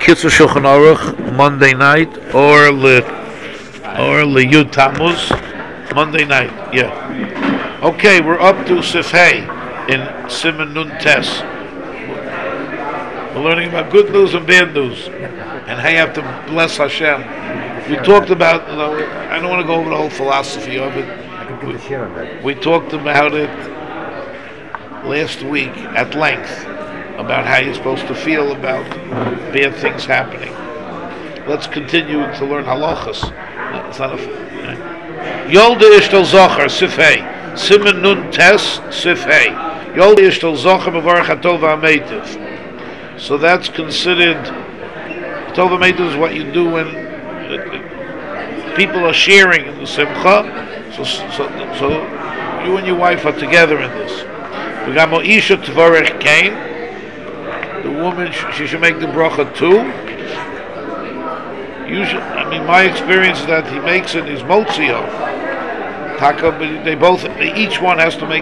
Kitzur Shulchan Aruch Monday night or Le Yud Tammuz Monday night. Yeah. Okay, we're up to Sifhei in Siman Nun Tes. We're learning about good news and bad news, and how you have to bless Hashem. We talked about. I don't want to go over the whole philosophy of it. We talked about it last week at length about how you're supposed to feel about bad things happening. Let's continue to learn halachas. It's not a Yolda Ishtal Zocher Sifhei Siman Nun Tes Sifhei Yolda Ishtal Zocher Mevarach HaTov HaMeitiv. So that's considered Tov HaMeitiv is what you do when people are sharing in the simcha. So you and your wife are together in this. We got Moisha Tvarech Kain. The woman, she should make the bracha too. Usually, I mean, my experience is that he makes it, he's motzio. Taka, but each one has to make.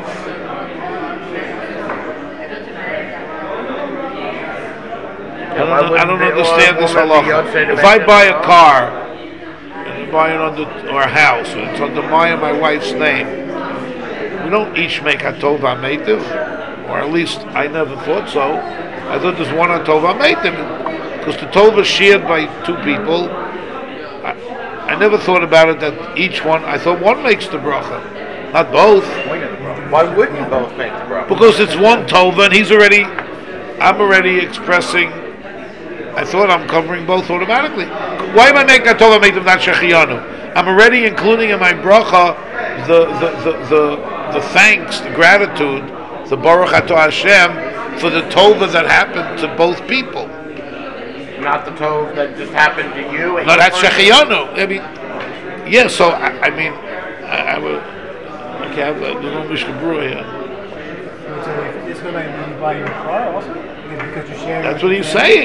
I don't understand this halacha. If I buy a car, and I buy it or a house, and it's under my and my wife's name, we don't each make a Tov HaMeitiv, or at least I never thought so. I thought there's one on Tov HaMeitiv, because the Tov is shared by two people. I never thought about it that each one, I thought one makes the bracha, not both. Why wouldn't you both make the bracha? Because it's one Tov, and I'm already expressing, I thought I'm covering both automatically. Why am I making a Tov HaMeitiv, not Shechiyanu? I'm already including in my bracha the thanks, the gratitude, the Baruch Atah Hashem for the tova that happened to both people. Not the tov that just happened to you. No, that's Shechiyanu. I mean, yeah. So I would. Okay, I have the Mishnah Berurah here. So it's going to be buying a car also because you're sharing. That's what he's saying.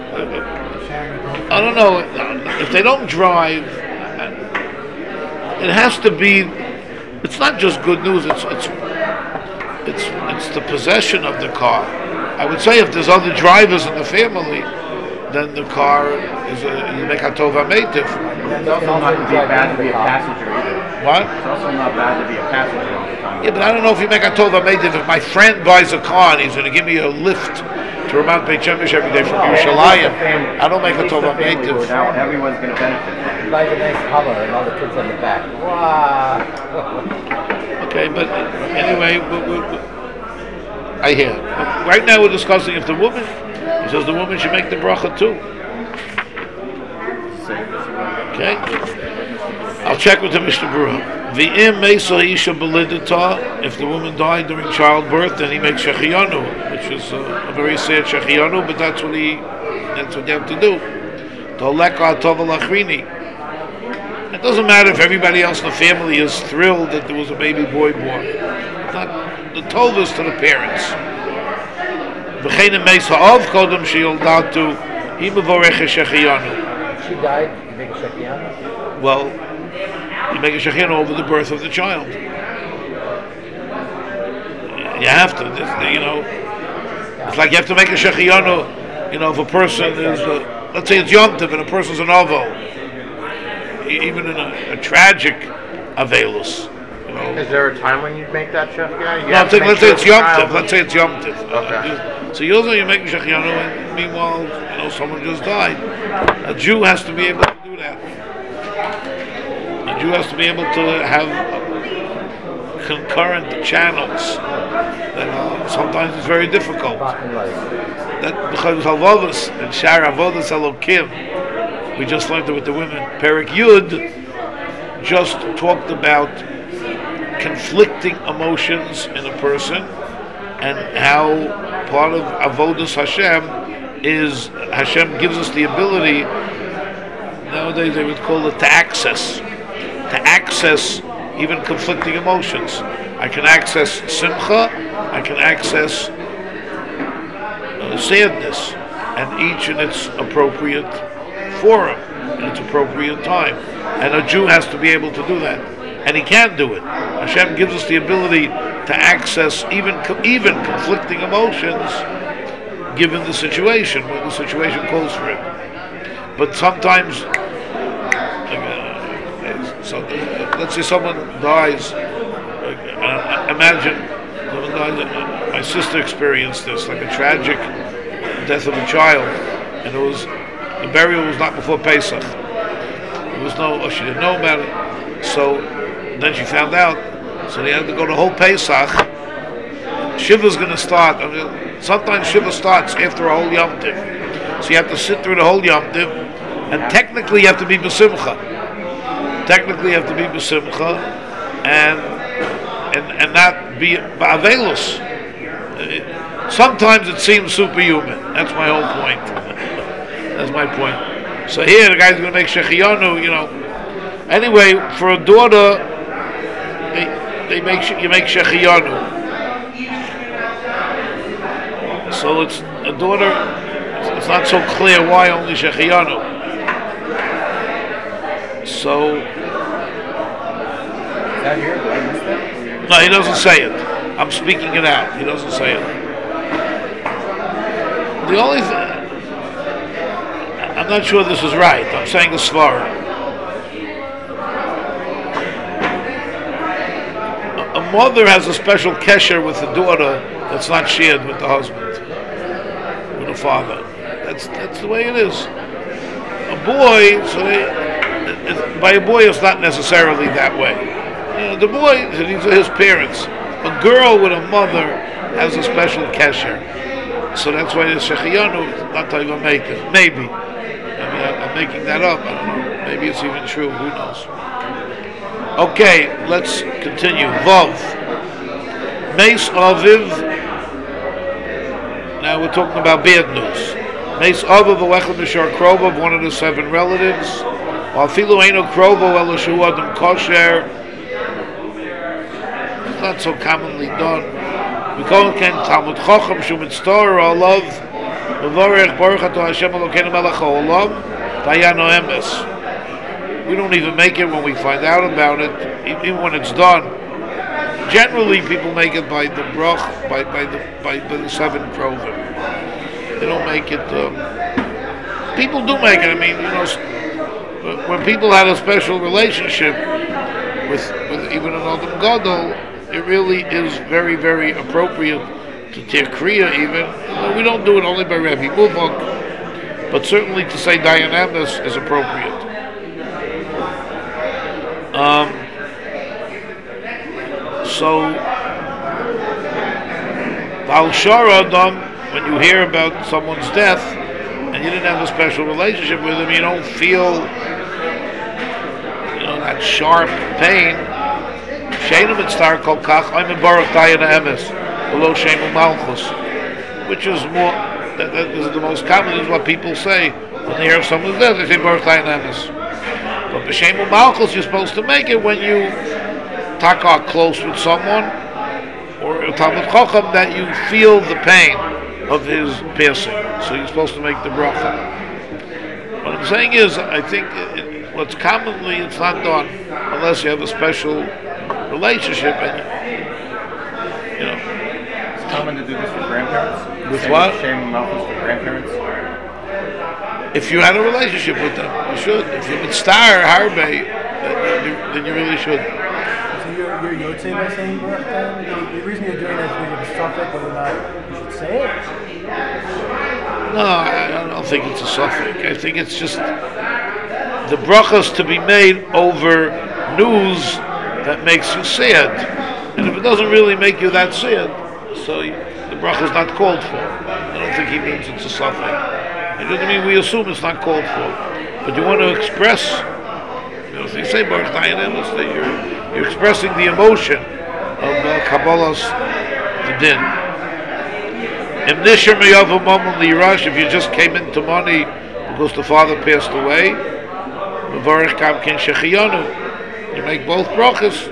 I don't know if they don't drive. It has to be. It's not just good news. It's the possession of the car. I would say if there's other drivers in the family, then the car is you make a Tov HaMeitiv. It's also not bad to be a passenger either. What? It's also not bad to be a passenger all the time. Yeah, but I don't know if you make a Tov HaMeitiv. If my friend buys a car and he's going to give me a lift to Ramat Beit Shemesh every day from Yerushalayim, I don't make a Tov HaMeitiv. Now everyone's going to benefit from it. Like a nice Hummer and all the kids on the back. Wow. Okay, but anyway, I hear. Right now we're discussing if the woman, he says the woman should make the bracha too. Okay? I'll check with the Mishnah Berurah. V'im meisa isha belidata, if the woman died during childbirth, then he makes shechiyanu, which is a very sad shechiyanu, but that's what you have to do. T'oleka atova lachrini. It doesn't matter if everybody else in the family is thrilled that there was a baby boy born. It's not the tov is to the parents. V'chein meisa av kodem sheyoldatu hi mevorech shechiyanu. She died, you make a shechiyanu? Well, you make a shechiyanu over the birth of the child. You have to, it's like you have to make a shechiyanu, if a person is, let's say it's Yom Tov and a person's an ovo, even in a tragic avelus. Is there a time when you'd make that shechiyanu? No, let's say it's Yom Tov. Let's say it's Yom Tov. Okay. So usually you make shechiyanu, and meanwhile, someone just died. A Jew has to be able to do that. A Jew has to be able to have concurrent channels. That sometimes it's very difficult. That because Havodas and Shar Avodas Elokim, we just learned it with the women. Perek Yud just talked about conflicting emotions in a person and how part of Avodas Hashem is Hashem gives us the ability, nowadays they would call it to access even conflicting emotions. I can access simcha, I can access sadness, and each in its appropriate forum, in its appropriate time. And a Jew has to be able to do that. And he can do it. Hashem gives us the ability to access even conflicting emotions given the situation, when the situation calls for it. But sometimes, let's say someone dies. Imagine someone dies. My sister experienced this, like a tragic death of a child, and the burial was not before Pesach. She didn't know about it. So then she found out. So they had to go the whole Pesach. Shiva's going to start. Sometimes Shiva starts after a whole Yom Tiv. So you have to sit through the whole Yom Tiv, and technically you have to be B'Simcha. And not be Ba'avelus. Sometimes it seems superhuman. That's my whole point. That's my point. So here the guy's going to make Shechiyanu, Anyway, for a daughter, you make Shechiyanu. So it's a daughter. It's not so clear why only Shechiyanu. So no, he doesn't say it. I'm speaking it out. He doesn't say it. The only thing, I'm not sure this is right. I'm saying the svara. A mother has a special kesher with the daughter that's not shared with the husband, with the father. That's the way it is. A boy, by a boy, it's not necessarily that way. The boy, these are his parents. A girl with a mother has a special kesher. So that's why the Shechiyanu, not that I'm going to make it. Maybe. I'm making that up. I don't know. Maybe it's even true. Who knows? Okay, let's continue. Vav. Meis Aviv. Now we're talking about bad news. Meis Aviv Alechad Mishar Krova, one of the 7 relatives. While Filu Eino Krovo Elishu Adam Kosher. It's not so commonly done. We call it Talmud Chacham Shumit Stor Olav Mevorech Baruch Ato Hashem Elokeinu Melech HaOlam Dayano Emes. We don't even make it when we find out about it, even when it's done. Generally, people make it by the brach, by the 7 krovim. They don't make it. People do make it. I mean, when people had a special relationship with even an Adam Gadol, it really is very, very appropriate to tear kriya. Even we don't do it only by Rebbe Muvok, but certainly to say Dayan Emes is appropriate. So, Al Shara Adam, when you hear about someone's death and you didn't have a special relationship with him, you don't feel, that sharp pain. Sheinu mitzar kol kach, I'm in Baruch Dayan Emes, below Shemu Malchus, which is more. That is the most common. Is what people say when they hear of someone's death. They say Baruch Dayan Emes. But B'Shemu Malchus, you're supposed to make it when you are close with someone, or a Talmud Chacham, that you feel the pain of his passing. So you're supposed to make the bracha. What I'm saying is, I think what's commonly, it's not done unless you have a special relationship, and It's common to do this for grandparents. With what? B'Shemu Malchus for grandparents. If you had a relationship with them, you should. If you would star harbe, then you really should. So you're Yotzei by saying Baruch Dayan? The reason you're doing that is because it's suffix, whether or not you should say it? No, I don't think it's a suffix. I think it's just the brachas to be made over news that makes you sad. And if it doesn't really make you that sad, so the bracha is not called for. I don't think he means it's a suffix. It doesn't mean we assume it's not called for. But you want to express, if you say Baruch Dayan Emes, you're expressing the emotion of Kabbalah's the din. If you just came into money because the father passed away, you make both brachas.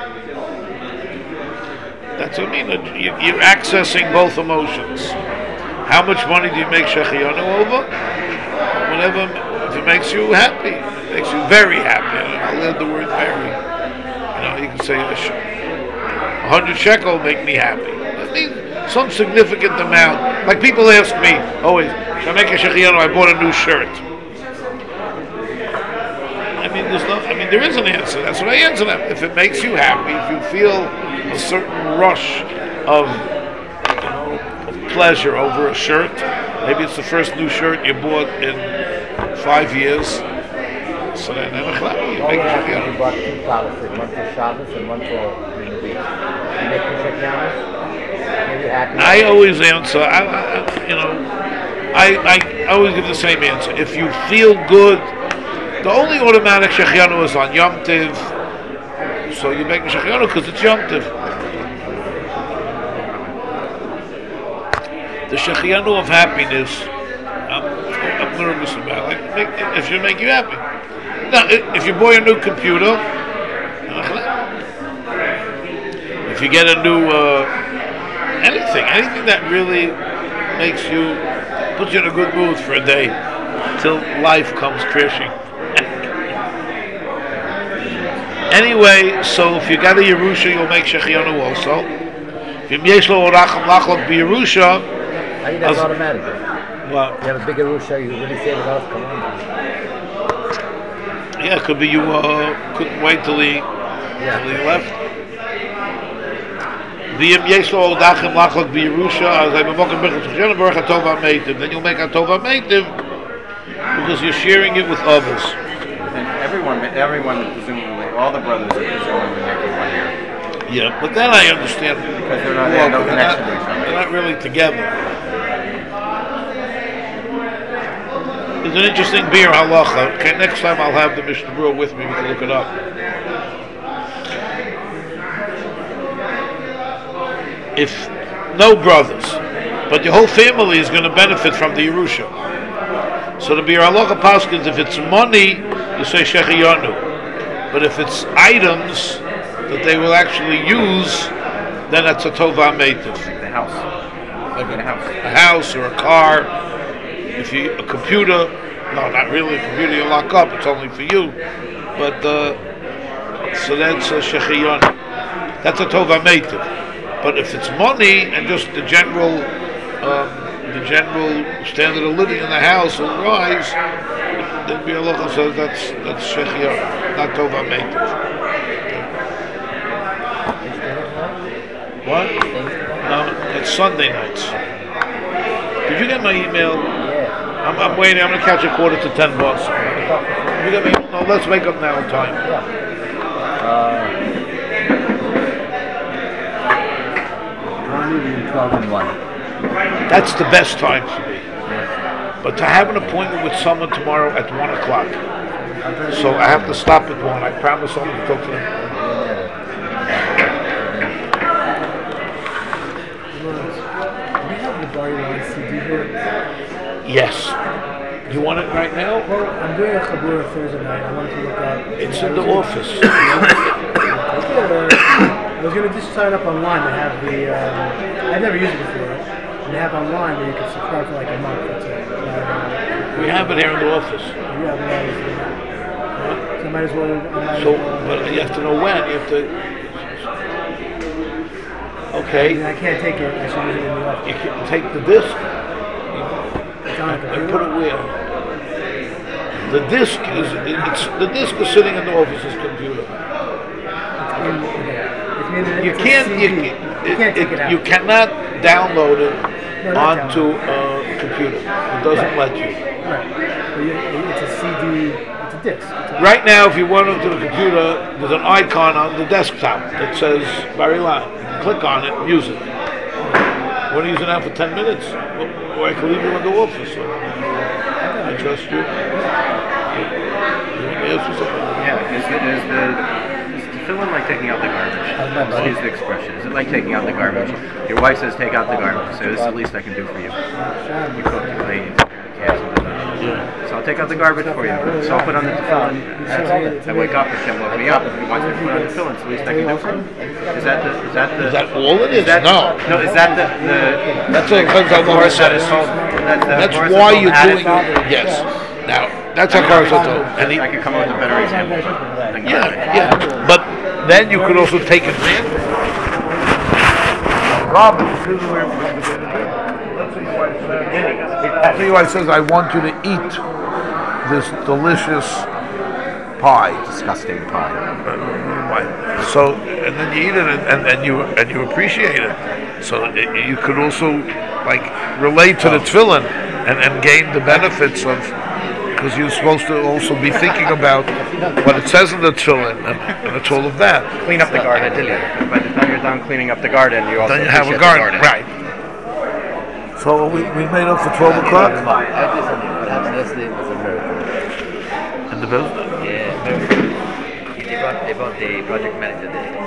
That's what I mean. You're accessing both emotions. How much money do you make Shechiyanu over? Whatever, if it makes you happy, it makes you very happy. I'll add the word very. You can say 100 shekel make me happy. I mean, some significant amount. Like people ask me always, should I make a shechianu? I bought a new shirt. There is an answer. That's what I answer them. If it makes you happy, if you feel a certain rush of pleasure over a shirt, maybe it's the first new shirt you bought in 5 years. So then you make a shechianu. You bought 2 palaces, one for Shabbos and one for the week. You make a shechianu? Are you happy? I always answer. I always give the same answer. If you feel good. The only automatic shechianu is on Yom Tiv, so you make a shechianu because it's Yom Tiv. The shechianu of happiness, I'm nervous about. It should make you happy. Now, if you buy a new computer, if you get a new anything that really makes you, puts you in a good mood for a day, till life comes crashing. Anyway, so if you got a Yerusha, you'll make shechianu also. If you Yerusha, that's automatic. What? You have a big Yerusha, you really save it off, come on. Yeah, it could be you couldn't wait till he left. Then you'll make a tova meitiv because you're sharing it with others. And everyone presumably, all the brothers are presumably making one here. Yeah, but then I understand because they have no connection to each other. They're not really together. There's an interesting beer halacha. Okay, next time I'll have the Mishnah Berurah with me. We can look it up. If no brothers, but your whole family is going to benefit from the Yerusha. So the beer halacha paskins, if it's money, you say shechianu. But if it's items that they will actually use, then that's a tova meitiv. The house. Like in a house. A house or a car. If you a computer, no, not really a computer you lock up, it's only for you. But so that's a shechianu. That's a tova meitiv. But if it's money and just the general standard of living in the house will rise, then Biur Halacha says that's shechianu, not tova meitiv. What? No, it's Sunday nights. Did you get my email? Yeah. I'm waiting. I'm going to catch a 9:45, boss. You get me? No, let's make up now time. Between 12 and 1. That's the best time for me. But to have an appointment with someone tomorrow at 1 o'clock, so I have to stop at 1. I promise someone to talk to them. We have the Bari Line CD here. Yes. You want it right now? Well, I'm doing a Chabura Thursday night. I wanted to look up. It's in the office. I was going to just sign up online to have the. I've never used it before. And they have online where you can subscribe for like a month. That's it. We have it here in the office. Yeah, so I might as well. But you have to know when. You have to. Okay. I can't take it. I should use it in the office. You can take the disc It's on a and computer. put it where. The disc is sitting in the office's computer. You can't take it out. You cannot download it onto a computer. It doesn't let you. Right. It's a CD. It's a disc. Right now, if you went onto the computer, there's an icon on the desktop that says Bari Line. Click on it and use it. Want to use it now for 10 minutes? Or I can leave you in the office. I trust you. You want me to ask you something? Yeah, is the tefillin like taking out the garbage? Excuse the expression. Is it like taking out the garbage? Your wife says take out the garbage, so this is the least I can do for you. You cook, you clean, you take care of the cats. So I'll take out the garbage for you. So I'll put on the tefillin. I wake up, Hashem woke me up. He wants me to put on the tefillin. It's the least I can do for him. Is that All it is? No. No, is that the That's what depends on what that is called? That's why you're doing it. Yes. Now, that's how cars are told. I could come up with a better example. Yeah. But then you could also take advantage. garbage. Here's where it becomes a bad idea. Let's see why it says. I'll tell you why it says, I want you to eat this delicious pie. Disgusting pie. Right. So, and then you eat it, and you appreciate it. So you could also like relate to the tefillin and gain the benefits of, because you're supposed to also be thinking about what it says in the tefillin, and it's all of that. Clean up the garden. By the time you're done cleaning up the garden, you also Then you have a appreciate the garden, right? So we made up for 12 o'clock. What happened yesterday was a miracle. In the business. Yeah, miracle. They brought the project manager there.